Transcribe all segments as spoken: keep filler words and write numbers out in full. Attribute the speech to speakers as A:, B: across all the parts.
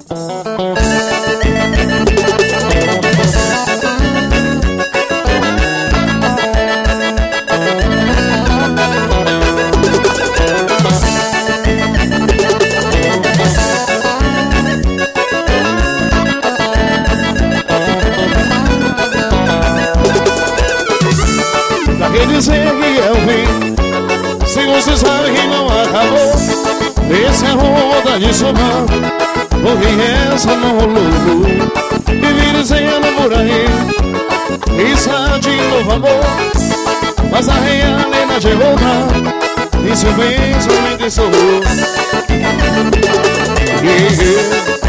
A: Pra que dizer que é o fim, se você sabe que não acabou? Esse é roda de somar, porque essa não rolou. E me dizendo por aí, isso é de novo amor, mas a realidade é outra, e se eu penso somente sou yeah.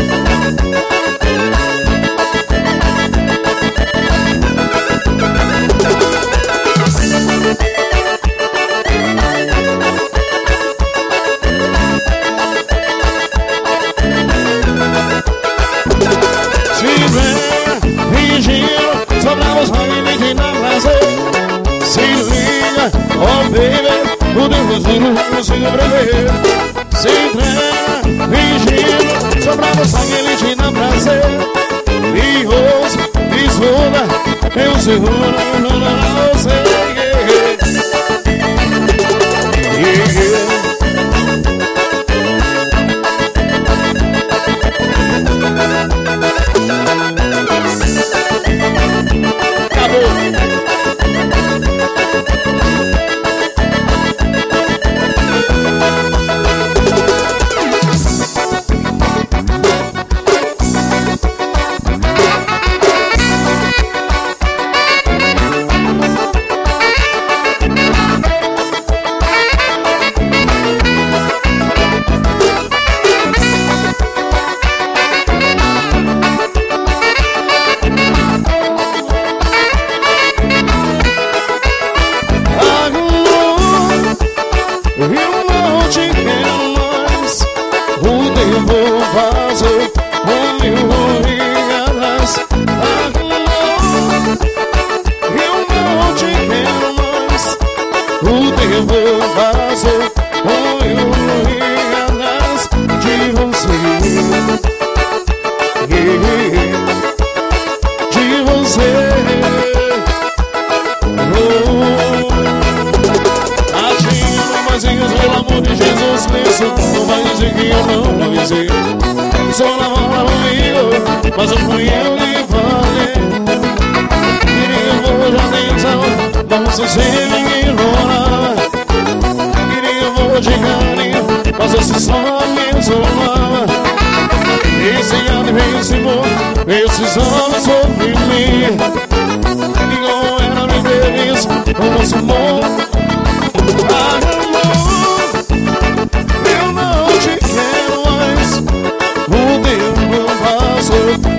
A: Oh baby, o teu futuro não consigo prever. Se entrega, fingindo, só pra mostrar que ele te dá prazer. E ouça, escuta, eu seguro, não, não, não, você yeah, yeah. Mas eu fui eu que falei. Queria vou de atenção, vamos ser ninguém rolar. Queria vou de carinho, mas esse só me isolava. Esse ano vencimou, esses homens sobre mim. Igual era me feliz, como se morre. Ah, amor, eu não te quero mais. O tempo passou.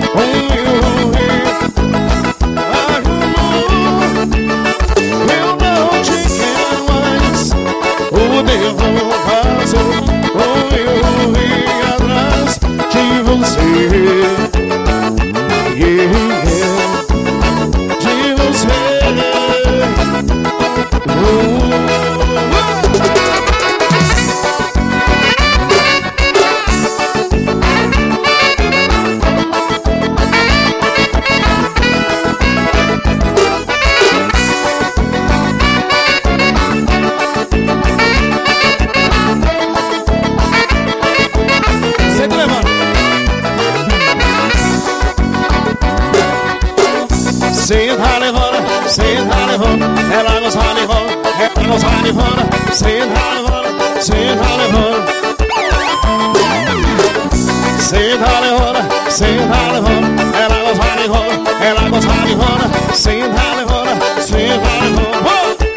A: Senta levando, senta levando, ela gosta levando, ela gosta levando, senta levando, senta levando. Senta levando, senta levando, ela gosta levando, ela gosta levando, senta levando, senta levando.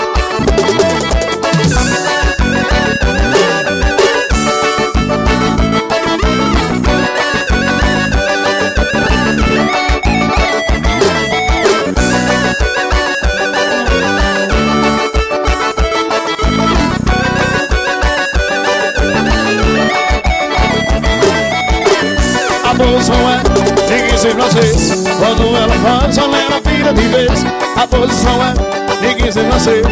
A: A posição é, ninguém sei francês. Quando ela faz, só leva a filha de vez. A posição é, ninguém sei francês.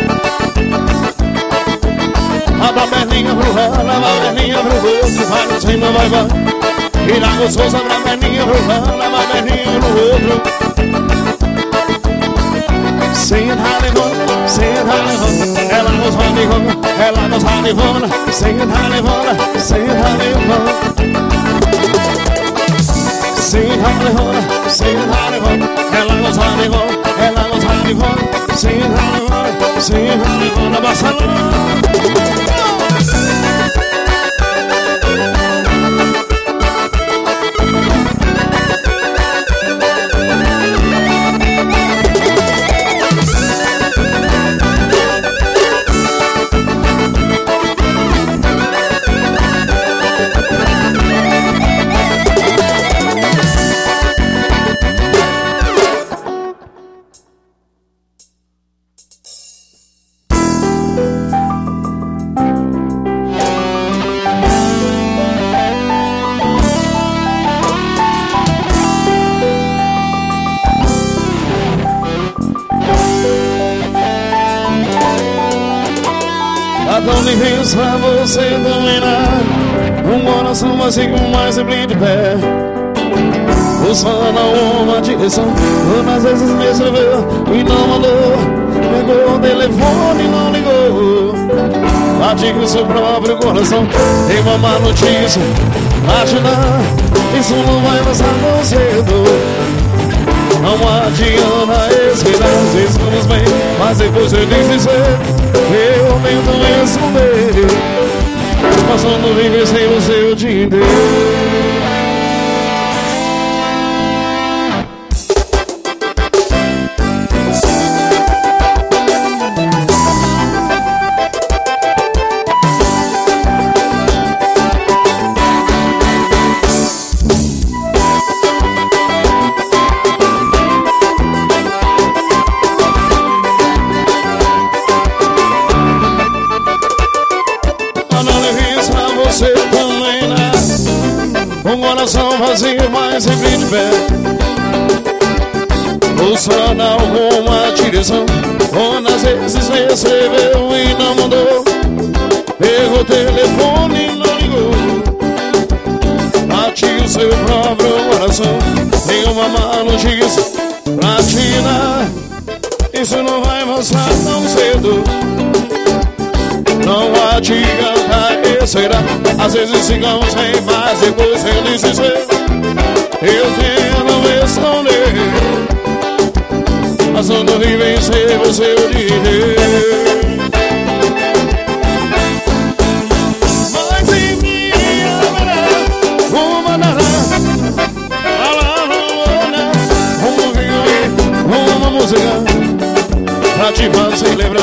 A: Abra a perninha pro ré, leva a perninha pro outro. Vai no cima, vai, vai. E dá gostosa pra perninha no lado, leva perninha no outro. Senta levando, senta levando, ela nos vai levando, ela nos vai levando. Senta levando, senta levando. Senta levando, senta levando, ela nos vai levando, ela nos vai levando. Senta levando, senta levando, abaixa a mão.
B: Dou licença pra você dominar um coração vazio, mais sempre de pé. O sol não uma direção, quantas vezes me escreveu e não mandou. Pegou o telefone e não ligou. Bate com o seu próprio coração, tem uma má notícia pra te dar. Isso não vai passar tão cedo. Não adianta esperar, estamos bem, mas depois eu dizer, eu tento esconder, passando viver sem você o dia inteiro. Um coração vazio, mas sempre de pé. O sol dá alguma direção, quantas vezes recebeu e não mandou. Pegou o telefone e não ligou. Bate o seu próprio coração, tem uma má notícia pra te dar. Isso não vai passar tão cedo. Não adianta esperar, às vezes ficamos sem paz, depois eles dizer, eu tento esconder, passando de vencer você o dia inteiro. Mas em minha vida, uma nada, uma música pra te fazer lembrar.